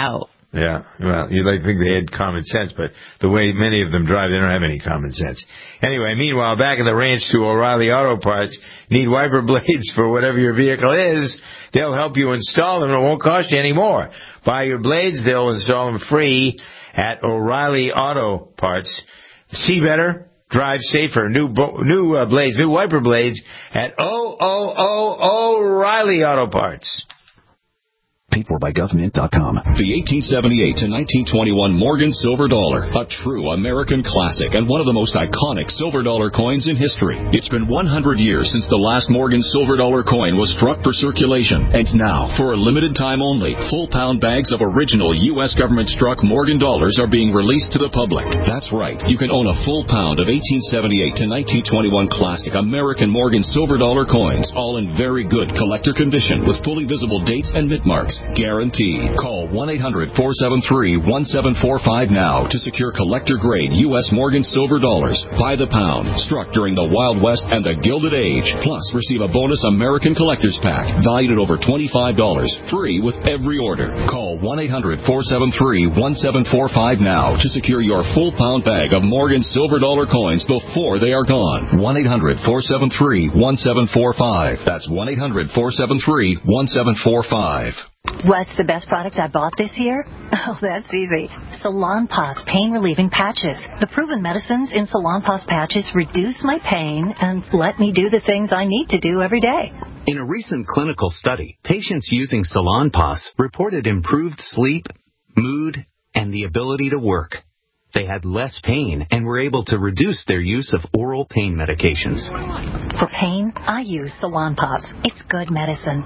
Yeah, well, you'd like to think they had common sense, but the way many of them drive, they don't have any common sense. Anyway, meanwhile, back at the ranch to O'Reilly Auto Parts, need wiper blades for whatever your vehicle is. They'll help you install them, and it won't cost you any more. Buy your blades, they'll install them free at O'Reilly Auto Parts. See better, drive safer. New bo- new uh, blades, new wiper blades at O O O O'Reilly Auto Parts. Paid for by government dot com. The eighteen seventy-eight to nineteen twenty-one Morgan Silver Dollar, a true American classic and one of the most iconic silver dollar coins in history. It's been one hundred years since the last Morgan Silver Dollar coin was struck for circulation, and now, for a limited time only, full pound bags of original U S government struck Morgan dollars are being released to the public. That's right, you can own a full pound of eighteen seventy-eight to nineteen twenty-one classic American Morgan Silver Dollar coins, all in very good collector condition with fully visible dates and mint marks. Guaranteed. Call one eight hundred four seven three one seven four five now to secure collector-grade U S Morgan Silver Dollars by the pound, struck during the Wild West and the Gilded Age. Plus, receive a bonus American Collector's Pack valued at over twenty-five dollars, free with every order. Call one eight hundred four seven three one seven four five now to secure your full pound bag of Morgan Silver Dollar coins before they are gone. one eight hundred four seven three one seven four five. That's one eight hundred four seven three one seven four five. What's the best product I bought this year? Oh, that's easy. Salonpas pain-relieving patches. The proven medicines in Salonpas patches reduce my pain and let me do the things I need to do every day. In a recent clinical study, patients using Salonpas reported improved sleep, mood, and the ability to work. They had less pain and were able to reduce their use of oral pain medications. For pain, I use Salonpas. It's good medicine.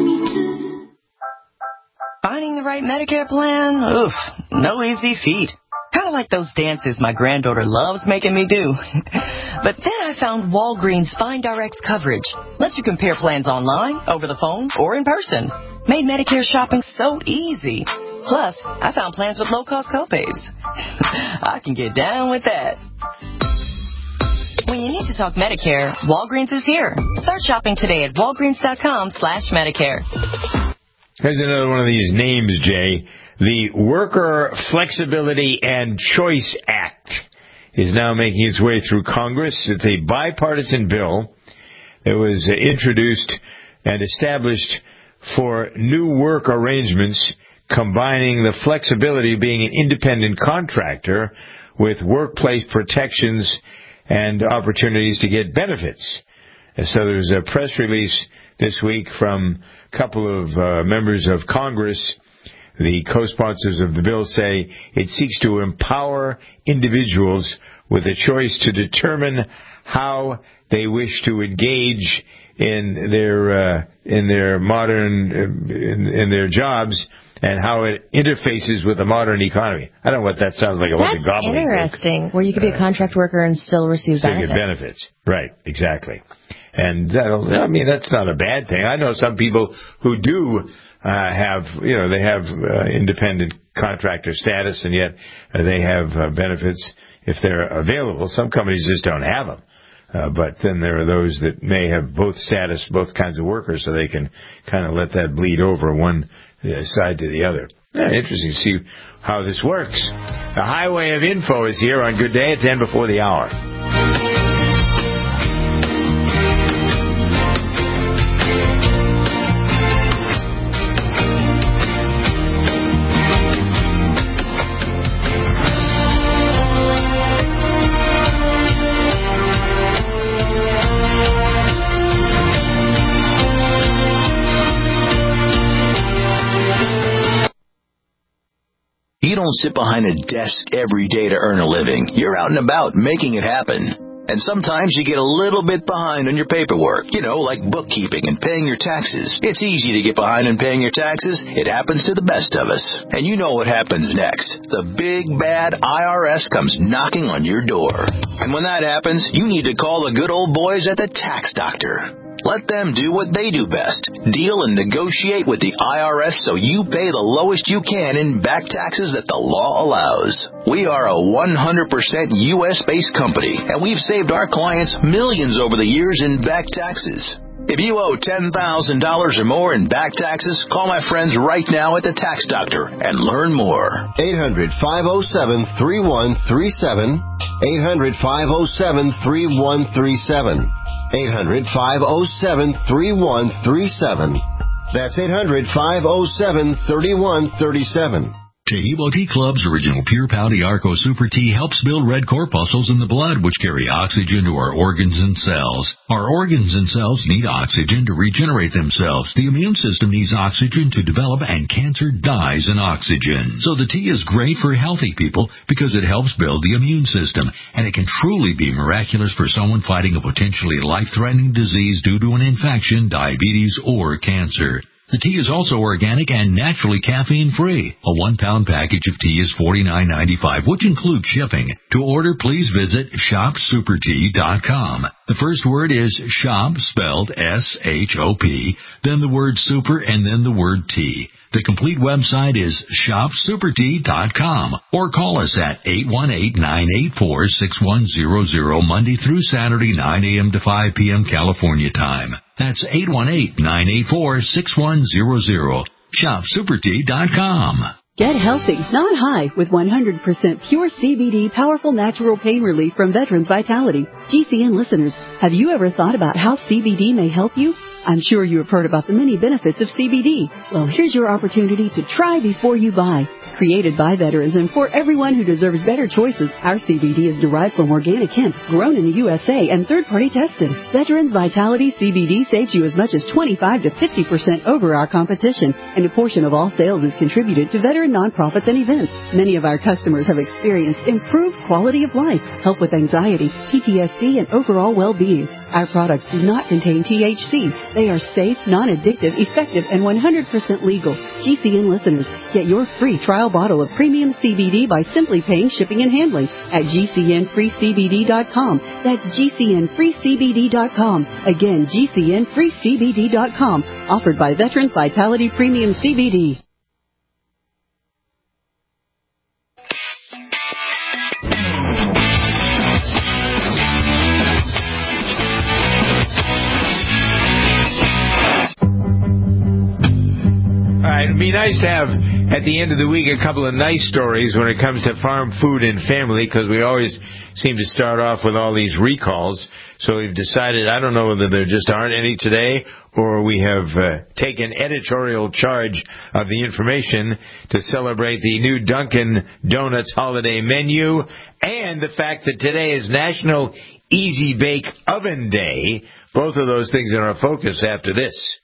Finding the right Medicare plan? Oof, no easy feat. Kind of like those dances my granddaughter loves making me do. But then I found Walgreens FindRx coverage. Lets you compare plans online, over the phone, or in person. Made Medicare shopping so easy. Plus, I found plans with low-cost copays. I can get down with that. When you need to talk Medicare, Walgreens is here. Start shopping today at walgreens.com slash Medicare. Here's another one of these names, Jay. The Worker Flexibility and Choice Act is now making its way through Congress. It's a bipartisan bill that was introduced and established for new work arrangements combining the flexibility of being an independent contractor with workplace protections and opportunities to get benefits. And so there's a press release this week from a couple of uh, members of Congress. The co-sponsors of the bill say it seeks to empower individuals with a choice to determine how they wish to engage in their uh, in their modern in, in their jobs and how it interfaces with the modern economy. I don't know what that sounds like. A bunch of That's gobbledygook. interesting, where you could be a contract worker and still receive Still benefits. get benefits. Right, exactly. And that'll, I mean, that's not a bad thing. I know some people who do uh, have, you know, they have uh, independent contractor status, and yet uh, they have uh, benefits if they're available. Some companies just don't have them. Uh, but then there are those that may have both status, both kinds of workers, so they can kind of let that bleed over one uh, side to the other. Yeah, interesting to see how this works. The Highway of Info is here on Good Day at ten before the hour. You don't sit behind a desk every day to earn a living. You're out and about making it happen. And sometimes you get a little bit behind on your paperwork, you know, like bookkeeping and paying your taxes. It's easy to get behind on paying your taxes. It happens to the best of us. And you know what happens next. The big, bad I R S comes knocking on your door. And when that happens, you need to call the good old boys at the Tax Doctor. Let them do what they do best. Deal and negotiate with the I R S so you pay the lowest you can in back taxes that the law allows. We are a one hundred percent U S based company, and we've saved our clients millions over the years in back taxes. If you owe ten thousand dollars or more in back taxes, call my friends right now at the Tax Doctor and learn more. eight hundred, five oh seven, three one three seven. eight hundred, five oh seven, three one three seven. eight hundred, five oh seven, three one three seven. That's eight hundred, five oh seven, three one three seven. Taheebo Tea Club's original Pure Pouty Arco Super Tea helps build red corpuscles in the blood, which carry oxygen to our organs and cells. Our organs and cells need oxygen to regenerate themselves. The immune system needs oxygen to develop, and cancer dies in oxygen. So the tea is great for healthy people because it helps build the immune system, and it can truly be miraculous for someone fighting a potentially life-threatening disease due to an infection, diabetes, or cancer. The tea is also organic and naturally caffeine-free. A one-pound package of tea is forty-nine ninety-five, which includes shipping. To order, please visit shop super tea dot com. The first word is shop, spelled S H O P, then the word super, and then the word tea. The complete website is shop super tea dot com, or call us at eight one eight, nine eight four, six one zero zero Monday through Saturday, nine a.m. to five p.m. California time. That's eight one eight, nine eight four, six one zero zero. shop super tea dot com. Get healthy, not high, with one hundred percent pure C B D powerful natural pain relief from Veterans Vitality. G C N listeners, have you ever thought about how C B D may help you? I'm sure you have heard about the many benefits of C B D. Well, here's your opportunity to try before you buy. Created by veterans and for everyone who deserves better choices, our C B D is derived from organic hemp, grown in the U S A, and third-party tested. Veterans Vitality C B D saves you as much as twenty-five to fifty percent over our competition, and a portion of all sales is contributed to veteran nonprofits and events. Many of our customers have experienced improved quality of life, help with anxiety, P T S D, and overall well-being. Our products do not contain T H C. They are safe, non-addictive, effective, and one hundred percent legal. G C N listeners, get your free trial bottle of premium C B D by simply paying shipping and handling at G C N free C B D dot com. That's G C N free C B D dot com. Again, G C N free C B D dot com. Offered by Veterans Vitality Premium C B D. All right, it'd be nice to have, at the end of the week, a couple of nice stories when it comes to farm, food, and family, because we always seem to start off with all these recalls. So we've decided, I don't know whether there just aren't any today, or we have uh, taken editorial charge of the information to celebrate the new Dunkin' Donuts holiday menu, and the fact that today is National Easy Bake Oven Day. Both of those things are our focus after this.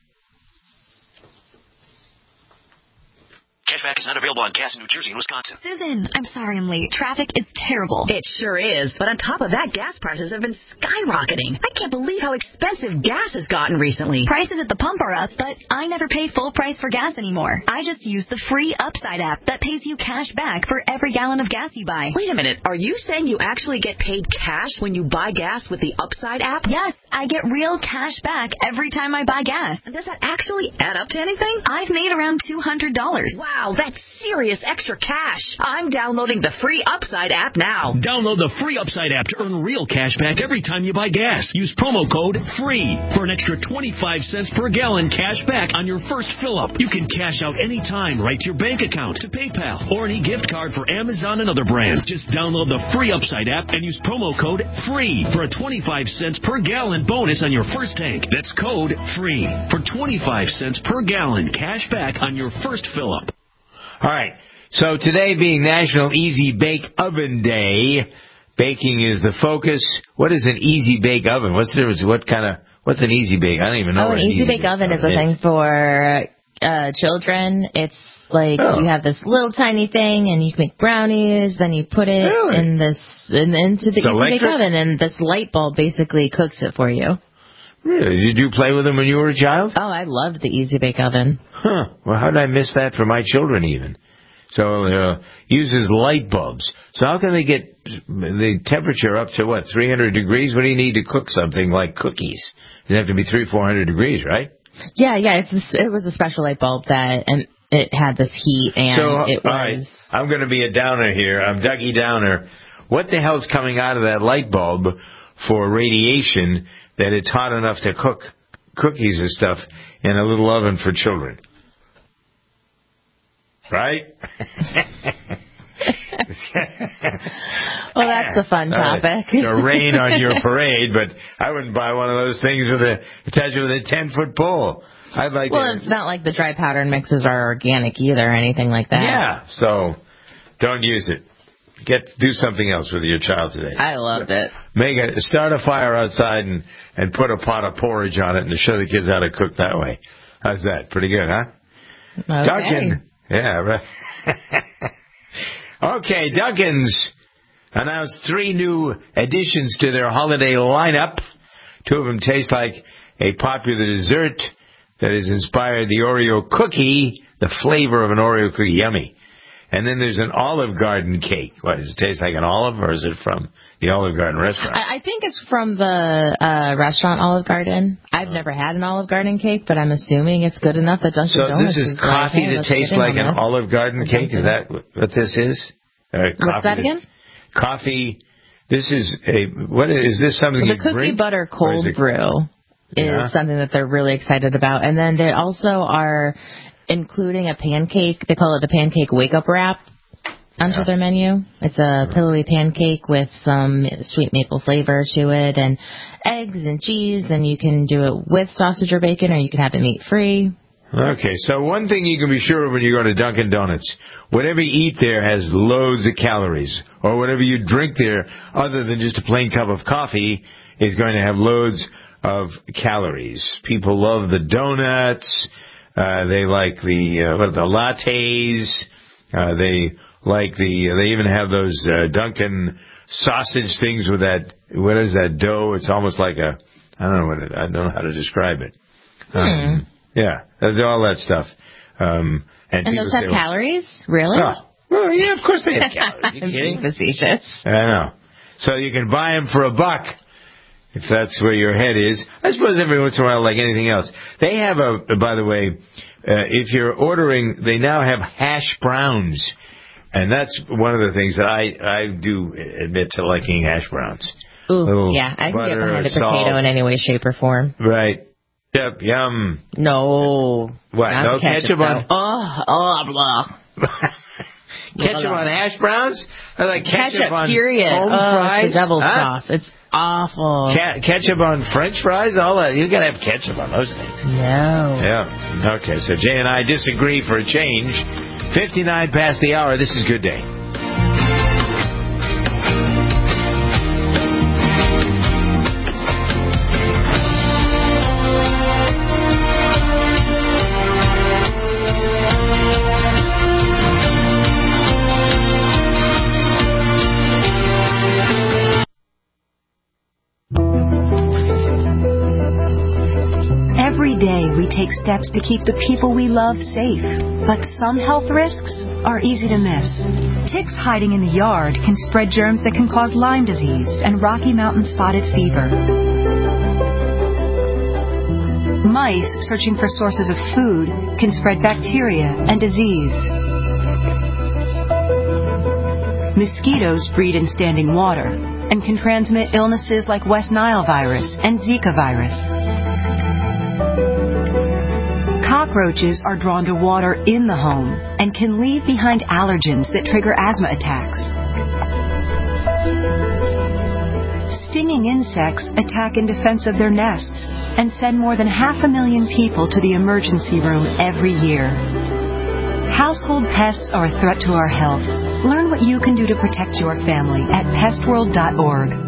Cashback is not available on gas in New Jersey and Wisconsin. Susan, I'm sorry I'm late. Traffic is terrible. It sure is. But on top of that, gas prices have been skyrocketing. I can't believe how expensive gas has gotten recently. Prices at the pump are up, but I never pay full price for gas anymore. I just use the free Upside app that pays you cash back for every gallon of gas you buy. Wait a minute. Are you saying you actually get paid cash when you buy gas with the Upside app? Yes, I get real cash back every time I buy gas. And does that actually add up to anything? I've made around two hundred dollars. Wow. Wow, that's serious extra cash. I'm downloading the free Upside app now. Download the free Upside app to earn real cash back every time you buy gas. Use promo code FREE for an extra twenty-five cents per gallon cash back on your first fill-up. You can cash out anytime right to your bank account, to PayPal, or any gift card for Amazon and other brands. Just download the free Upside app and use promo code FREE for a twenty-five cents per gallon bonus on your first tank. That's code FREE for twenty-five cents per gallon cash back on your first fill-up. All right. So today being National Easy Bake Oven Day, baking is the focus. What is an easy bake oven? What's there? What kind of? What's an easy bake? I don't even know. Oh, what an easy bake oven is a thing for uh, children. It's like oh. you have this little tiny thing, and you can make brownies. Then you put it really? in this in, into the it's easy electric? bake oven, and this light bulb basically cooks it for you. Really? Did you play with them when you were a child? Oh, I loved the Easy Bake Oven. Huh. Well, how did I miss that for my children even? So it uh, uses light bulbs. So how can they get the temperature up to, what, three hundred degrees? What do you need to cook something like cookies? It have to be three, four hundred degrees, right? Yeah, yeah. It's this, it was a special light bulb that, and it had this heat, and so, it was... All right, I'm going to be a downer here. I'm Dougie Downer. What the hell's coming out of that light bulb for radiation that it's hot enough to cook cookies and stuff in a little oven for children. Right? Well, that's a fun topic. Uh, to rain on your parade, but I wouldn't buy one of those things with a attached with a ten-foot pole. I'd like. Well, to, it's not like the dry powder mixes are organic either, or anything like that. Yeah, so don't use it. Get do something else with your child today. I loved it. Make a start a fire outside and and put a pot of porridge on it and show the kids how to cook that way. How's that? Pretty good, huh? Okay. Dunkin'. Yeah, right. Okay, Dunkin's announced three new additions to their holiday lineup. Two of them taste like a popular dessert that has inspired the Oreo cookie, the flavor of an Oreo cookie, yummy. And then there's an Olive Garden cake. What, does it taste like an olive, or is it from the Olive Garden restaurant? I, I think it's from the uh, restaurant Olive Garden. I've uh, never had an Olive Garden cake, but I'm assuming it's good enough that Dunkin' so Donuts this is, is coffee like, hey, that tastes like an this. Olive Garden cake? Is that what this is? Uh, What's that again? That, coffee. This is a, what is this something well, you the cookie drink? butter cold it, brew yeah. is something that they're really excited about. And then they also are including a pancake. They call it the pancake wake-up wrap. Onto yeah. their menu. It's a pillowy pancake with some sweet maple flavor to it, and eggs and cheese, and you can do it with sausage or bacon, or you can have it meat-free. Okay, so one thing you can be sure of when you go to Dunkin' Donuts, whatever you eat there has loads of calories, or whatever you drink there, other than just a plain cup of coffee, is going to have loads of calories. People love the donuts, uh, they like the, uh, what, the lattes, uh, they... Like the, they even have those uh, Dunkin' sausage things with that, what is that dough? It's almost like a, I don't know what it, I don't know how to describe it. Hmm. Um, yeah, there's all that stuff. Um, and and those have say, calories? Really? Oh, well, yeah, of course they have calories. Are you I'm kidding? being facetious. I know. So you can buy them for a buck, if that's where your head is. I suppose every once in a while, like anything else. They have a, by the way, uh, if you're ordering, they now have hash browns. And that's one of the things that I, I do admit to liking hash browns. Ooh, yeah, I can get behind a salt. potato in any way, shape, or form. Right. Yep, yum. No. What, no ketchup, ketchup on? Oh, oh, blah. Ketchup on hash browns? I like ketchup, ketchup on period. home oh, fries? It's the devil's huh? sauce. It's awful. Ke- ketchup on French fries? All that. You gotta have ketchup on those things. No. Yeah. Okay, so Jay and I disagree for a change. fifty-nine past the hour. This is Good Day. Every day we take steps to keep the people we love safe, but some health risks are easy to miss. Ticks hiding in the yard can spread germs that can cause Lyme disease and Rocky Mountain spotted fever. Mice searching for sources of food can spread bacteria and disease. Mosquitoes breed in standing water and can transmit illnesses like West Nile virus and Zika virus. Cockroaches are drawn to water in the home and can leave behind allergens that trigger asthma attacks. Stinging insects attack in defense of their nests and send more than half a million people to the emergency room every year. Household pests are a threat to our health. Learn what you can do to protect your family at pest world dot org.